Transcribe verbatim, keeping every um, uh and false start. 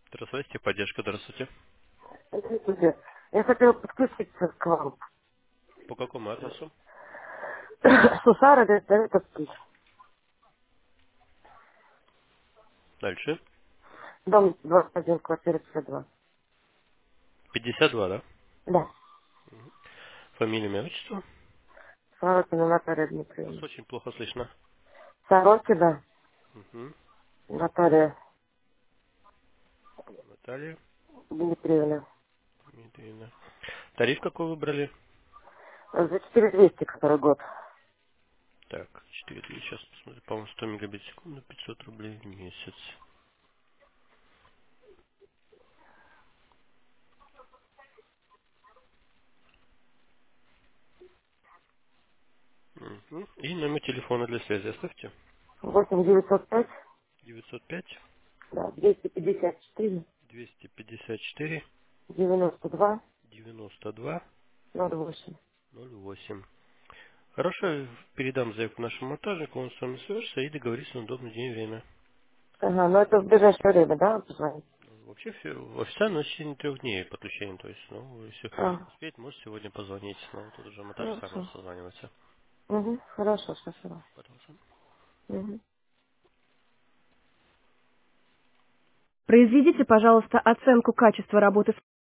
Здравствуйте, поддержка, здравствуйте. Здравствуйте. Я хотела подключиться к вам. По какому адресу? Сусара, Гаитовский. Дальше. Дом двадцать один, квартира пятьдесят два. пятьдесят два, да? Да. Фамилия, имя, отчество? Сорокина Наталья Вас Дмитриевна. очень плохо слышно. Сорокина Угу. Наталья Наталья Дмитриевна. Дмитриевна. Тариф какой выбрали? За четыре двести, который год. Так, четыре тысячи, сейчас посмотрю. По-моему, сто мегабит в секунду, пятьсот рублей в месяц. Угу. И номер телефона для связи оставьте. восемь девятьсот пять, девятьсот пять да, двести пятьдесят четыре, двести пятьдесят четыре девяносто два, девяносто два ноль восемь. ноль восемь. Хорошо, передам заявку нашему монтажнику, он с вами свяжется и договорится на удобный день и время. Ага, но это в ближайшее время, да, он позвонит? Вообще все, официально в течение трех дней подключение, то есть, ну, если А, успеет, может сегодня позвонить, но тут уже монтаж сам хорошо. созванивается. Угу, хорошо, спасибо. Пожалуйста. Угу. Произведите, пожалуйста, оценку качества работы